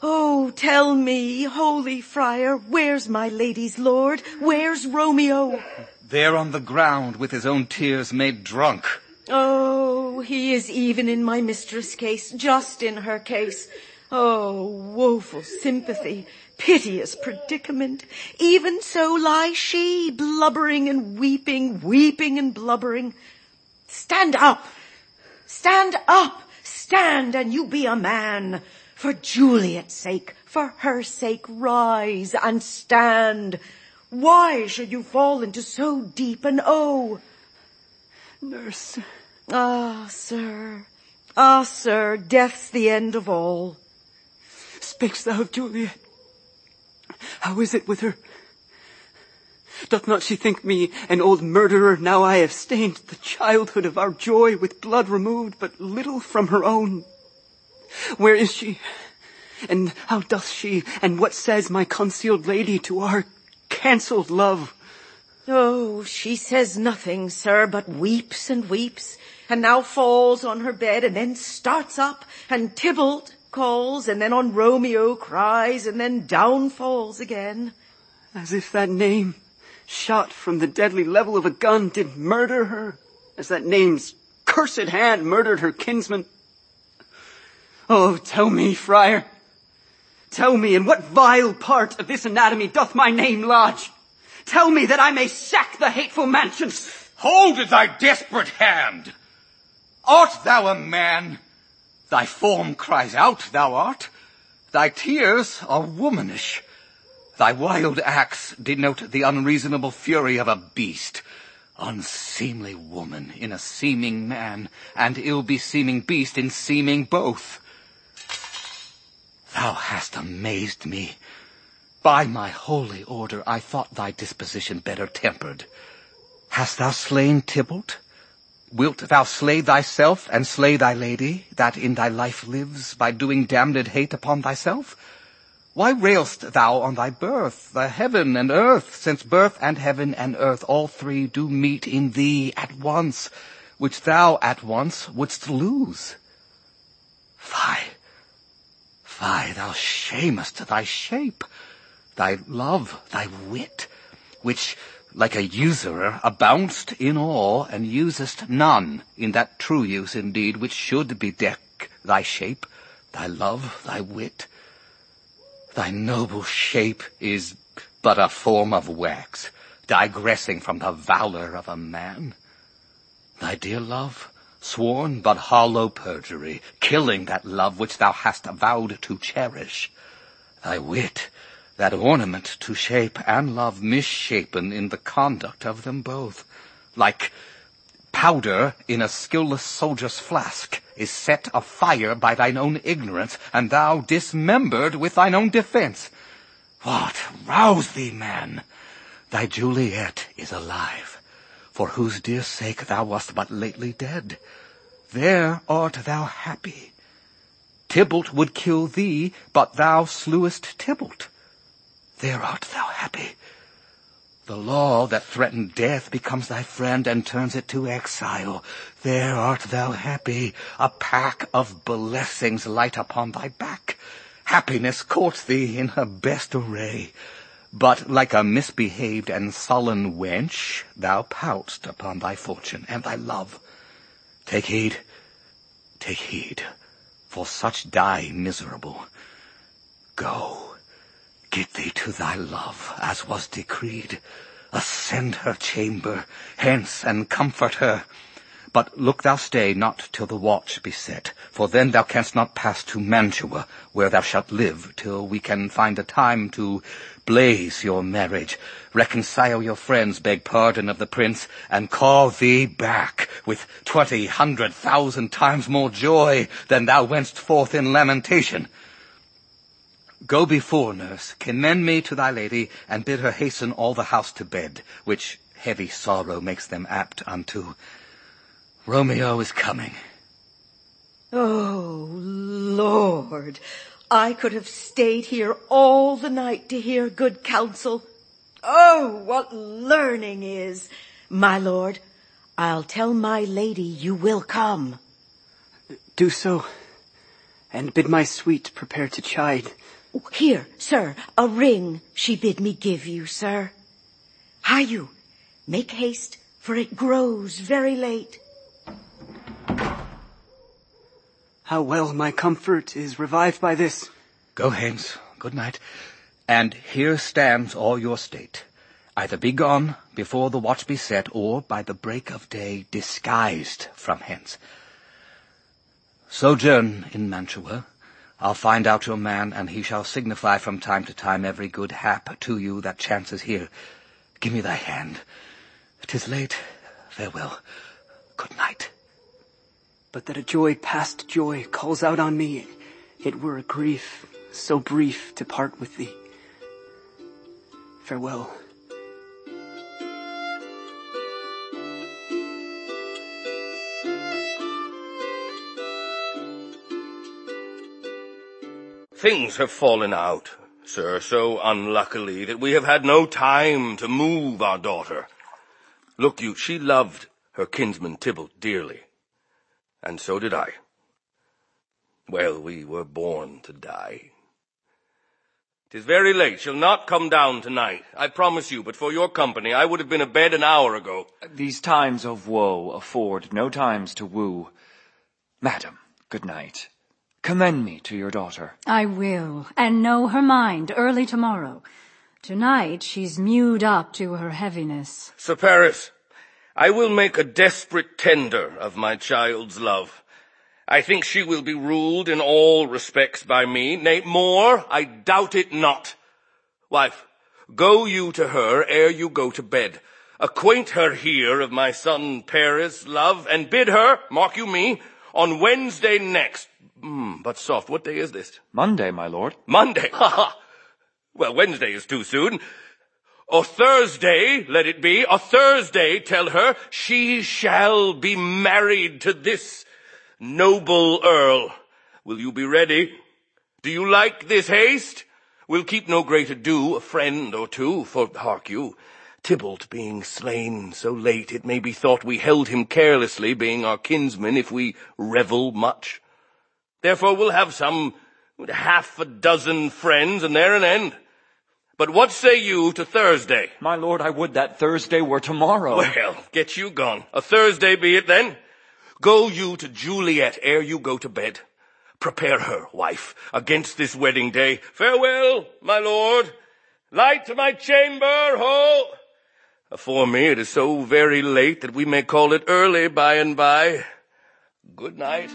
Oh, tell me, holy friar, where's my lady's lord? Where's Romeo? There on the ground with his own tears made drunk. Oh, he is even in my mistress' case, just in her case. Oh, woeful sympathy, piteous predicament. Even so lies she, blubbering and weeping, weeping and blubbering. Stand up, stand up, stand, and you be a man. For Juliet's sake, for her sake, rise and stand. Why should you fall into so deep an oh? Nurse. Ah, sir, ah, sir, death's the end of all. Speak'st thou of Juliet? How is it with her? Doth not she think me an old murderer, now I have stained the childhood of our joy with blood removed but little from her own? Where is she? And how doth she, and what says my concealed lady to our cancelled love? Oh, she says nothing, sir, but weeps and weeps, and now falls on her bed, and then starts up, and Tybalt calls, and then on Romeo cries, and then down falls again. As if that name, shot from the deadly level of a gun, did murder her, as that name's cursed hand murdered her kinsman. Oh, tell me, friar, tell me, in what vile part of this anatomy doth my name lodge? Tell me that I may sack the hateful mansions. Hold thy desperate hand. Art thou a man? Thy form cries out, thou art. Thy tears are womanish. Thy wild acts denote the unreasonable fury of a beast. Unseemly woman in a seeming man, and ill-beseeming beast in seeming both. Thou hast amazed me. By my holy order, I thought thy disposition better tempered. Hast thou slain Tybalt? Wilt thou slay thyself and slay thy lady, that in thy life lives, by doing damned hate upon thyself? Why railst thou on thy birth, the heaven and earth, since birth and heaven and earth all three do meet in thee at once, which thou at once wouldst lose? Fie, fie, thou shamest thy shape, thy love, thy wit, which, like a usurer, abound'st in all, and usest none, in that true use indeed which should bedeck thy shape, thy love, thy wit. Thy noble shape is but a form of wax, digressing from the valour of a man. Thy dear love, sworn but hollow perjury, killing that love which thou hast vowed to cherish. Thy wit, that ornament to shape and love misshapen in the conduct of them both, like powder in a skilless soldier's flask, is set afire by thine own ignorance, and thou dismembered with thine own defence. What? Rouse thee, man! Thy Juliet is alive, for whose dear sake thou wast but lately dead. There art thou happy. Tybalt would kill thee, but thou slewest Tybalt. There art thou happy. The law that threatened death becomes thy friend and turns it to exile. There art thou happy. A pack of blessings light upon thy back. Happiness courts thee in her best array. But like a misbehaved and sullen wench, thou pout'st upon thy fortune and thy love. Take heed, take heed, for such die miserable. Go. Get thee to thy love, as was decreed. Ascend her chamber, hence, and comfort her. But look thou stay not till the watch be set, for then thou canst not pass to Mantua, where thou shalt live, till we can find a time to blaze your marriage, reconcile your friends, beg pardon of the prince, and call thee back with twenty hundred thousand times more joy than thou wentst forth in lamentation. Go before, nurse, commend me to thy lady, and bid her hasten all the house to bed, which heavy sorrow makes them apt unto. Romeo is coming. Oh, Lord, I could have stayed here all the night to hear good counsel. Oh, what learning is! My lord, I'll tell my lady you will come. Do so, and bid my sweet prepare to chide. Here, sir, a ring she bid me give you, sir. Hie you, make haste, for it grows very late. How well my comfort is revived by this. Go hence, good night. And here stands all your state. Either be gone before the watch be set, or by the break of day disguised from hence. Sojourn in Mantua. I'll find out your man, and he shall signify from time to time every good hap to you that chances here. Give me thy hand. 'Tis late. Farewell. Good night. But that a joy past joy calls out on me, it were a grief so brief to part with thee. Farewell. Things have fallen out, sir, so unluckily that we have had no time to move our daughter. Look you, she loved her kinsman Tybalt dearly, and so did I. Well, we were born to die. 'Tis very late. She'll not come down tonight, I promise you, but for your company I would have been abed an hour ago. These times of woe afford no times to woo. Madam, good night. Commend me to your daughter. I will, and know her mind early tomorrow. Tonight she's mewed up to her heaviness. Sir Paris, I will make a desperate tender of my child's love. I think she will be ruled in all respects by me. Nay, more, I doubt it not. Wife, go you to her ere you go to bed. Acquaint her here of my son Paris' love, and bid her, mark you me, on Wednesday next. Mm, but soft, what day is this? Monday, my lord. Monday? Ha ha! Well, Wednesday is too soon. Or Thursday, let it be. Or Thursday, tell her, she shall be married to this noble earl. Will you be ready? Do you like this haste? We'll keep no great ado, a friend or two, for, hark you, Tybalt being slain so late, it may be thought we held him carelessly, being our kinsman, if we revel much. Therefore we'll have some half a dozen friends, and there an end. But what say you to Thursday? My lord, I would that Thursday were tomorrow. Well, get you gone. A Thursday be it then. Go you to Juliet ere you go to bed. Prepare her, wife, against this wedding day. Farewell, my lord. Light to my chamber, ho! Afore me it is so very late that we may call it early by and by. Good night.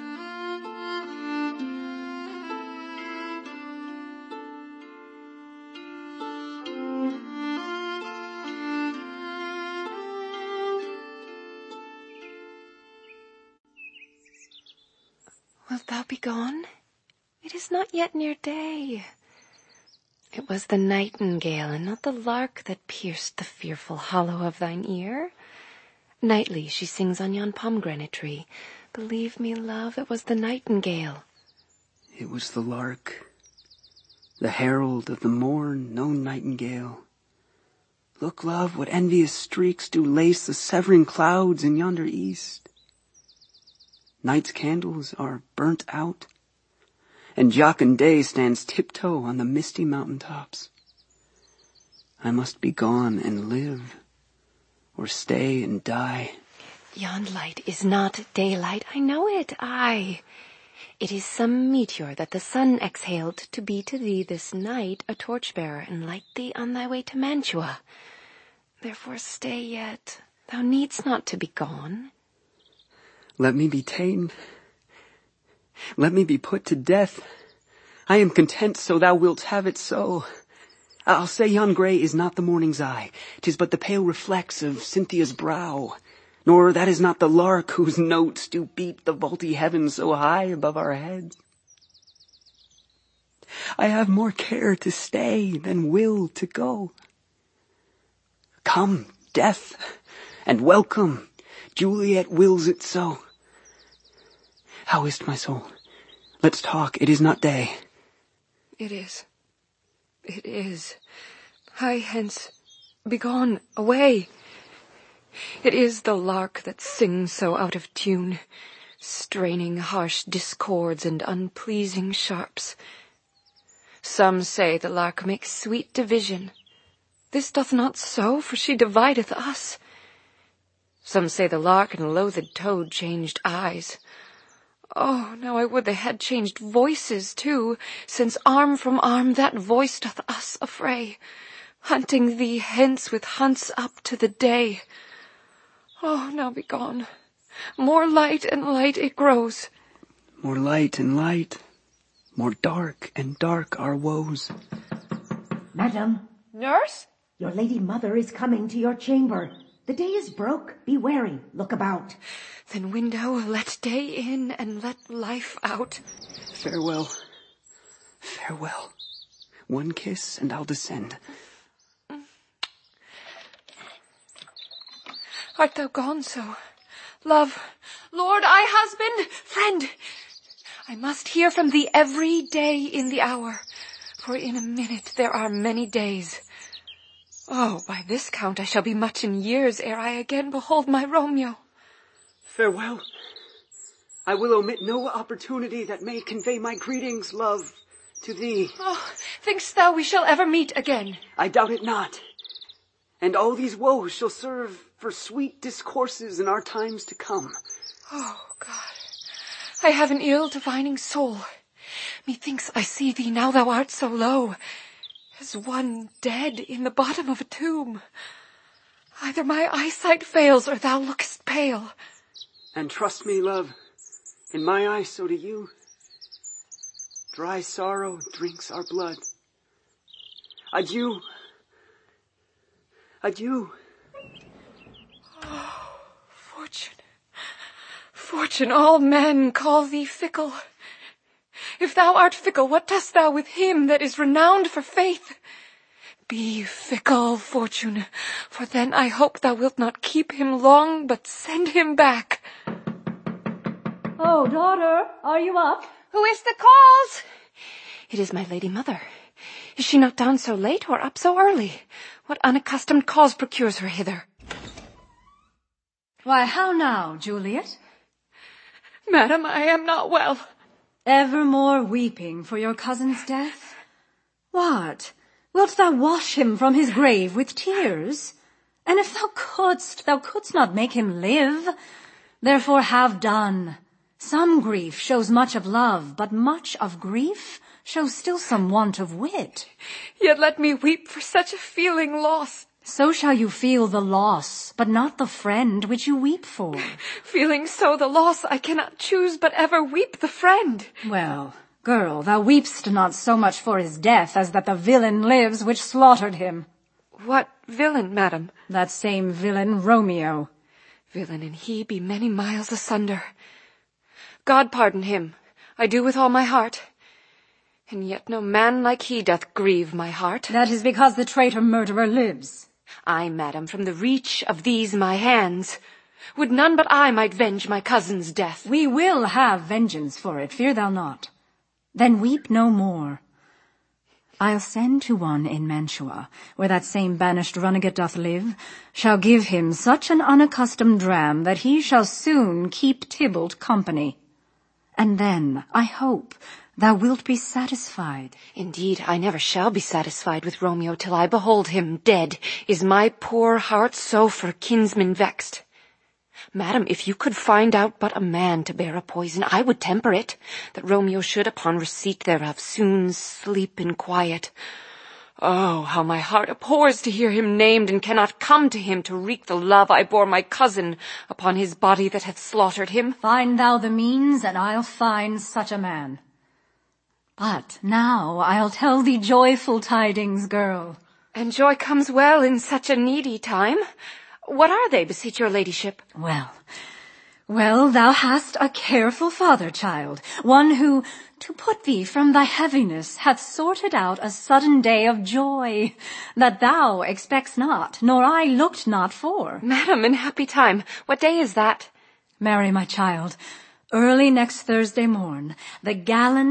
Wilt thou be gone? It is not yet near day. It was the nightingale and not the lark that pierced the fearful hollow of thine ear. Nightly she sings on yon pomegranate tree. Believe me, love, it was the nightingale. It was the lark, the herald of the morn, no nightingale. Look, love, what envious streaks do lace the severing clouds in yonder east. Night's candles are burnt out, and jocund day stands tiptoe on the misty mountain tops. I must be gone and live, or stay and die. Yon light is not daylight, I know it, aye. It is some meteor that the sun exhaled to be to thee this night a torchbearer and light thee on thy way to Mantua. Therefore stay yet, thou needst not to be gone. Let me be ta'en. Let me be put to death. I am content so thou wilt have it so. I'll say yon grey is not the morning's eye. 'Tis but the pale reflex of Cynthia's brow. Nor that is not the lark whose notes do beat the vaulty heavens so high above our heads. I have more care to stay than will to go. Come, death, and welcome. Juliet wills it so. How is't, my soul? Let's talk. It is not day. It is. It is. Hie hence. Begone. Away. It is the lark that sings so out of tune. straining harsh discords and unpleasing sharps. Some say the lark makes sweet division. This doth not so, for she divideth us. Some say the lark and loathed toad changed eyes. Oh, now I would they had changed voices too, since arm from arm that voice doth us affray, hunting thee hence with hunts up to the day. Oh, now be gone. More light and light it grows. More light and light, more dark and dark our woes. Madam. Nurse? Your lady mother is coming to your chamber. The day is broke. Be wary. Look about. Then, window, let day in and let life out. Farewell. Farewell. One kiss and I'll descend. Art thou gone so? Love, lord, I husband, friend, I must hear from thee every day in the hour, for in a minute there are many days. Oh, by this count I shall be much in years ere I again behold my Romeo. Farewell. I will omit no opportunity that may convey my greetings, love, to thee. Oh, think'st thou we shall ever meet again? I doubt it not. And all these woes shall serve for sweet discourses in our times to come. Oh, God, I have an ill divining soul. Methinks I see thee now thou art so low, as one dead in the bottom of a tomb. Either my eyesight fails, or thou lookest pale. And trust me, love, in my eyes so do you. Dry sorrow drinks our blood. Adieu. Adieu. Oh, Fortune, Fortune, all men call thee fickle. If thou art fickle, what dost thou with him that is renowned for faith? Be fickle, Fortune, for then I hope thou wilt not keep him long, but send him back. Oh, daughter, are you up? Who is the calls? It is my lady mother. Is she not down so late or up so early? What unaccustomed cause procures her hither? Why, how now, Juliet? Madam, I am not well. Evermore weeping for your cousin's death? What? Wilt thou wash him from his grave with tears? And if thou couldst, thou couldst not make him live. Therefore have done. Some grief shows much of love, but much of grief shows still some want of wit. Yet let me weep for such a feeling loss. So shall you feel the loss, but not the friend which you weep for. Feeling so the loss, I cannot choose but ever weep the friend. Well, girl, thou weepst not so much for his death as that the villain lives which slaughtered him. What villain, madam? That same villain, Romeo. Villain and he be many miles asunder. God pardon him, I do with all my heart. And yet no man like he doth grieve my heart. That is because the traitor murderer lives. Ay, madam, from the reach of these my hands, would none but I might venge my cousin's death. We will have vengeance for it, fear thou not. Then weep no more. I'll send to one in Mantua, where that same banished runagate doth live, shall give him such an unaccustomed dram that he shall soon keep Tybalt company. And then, I hope, thou wilt be satisfied. Indeed, I never shall be satisfied with Romeo till I behold him dead. Is my poor heart so for kinsman vexed? Madam, if you could find out but a man to bear a poison, I would temper it, that Romeo should, upon receipt thereof, soon sleep in quiet. Oh, how my heart abhors to hear him named, and cannot come to him to wreak the love I bore my cousin upon his body that hath slaughtered him. Find thou the means, and I'll find such a man. But now I'll tell thee joyful tidings, girl. And joy comes well in such a needy time. What are they, beseech your ladyship? Well, well, thou hast a careful father, child, one who, to put thee from thy heaviness, hath sorted out a sudden day of joy, that thou expects not, nor I looked not for. Madam, in happy time, what day is that? Marry, my child, early next Thursday morn, the gallant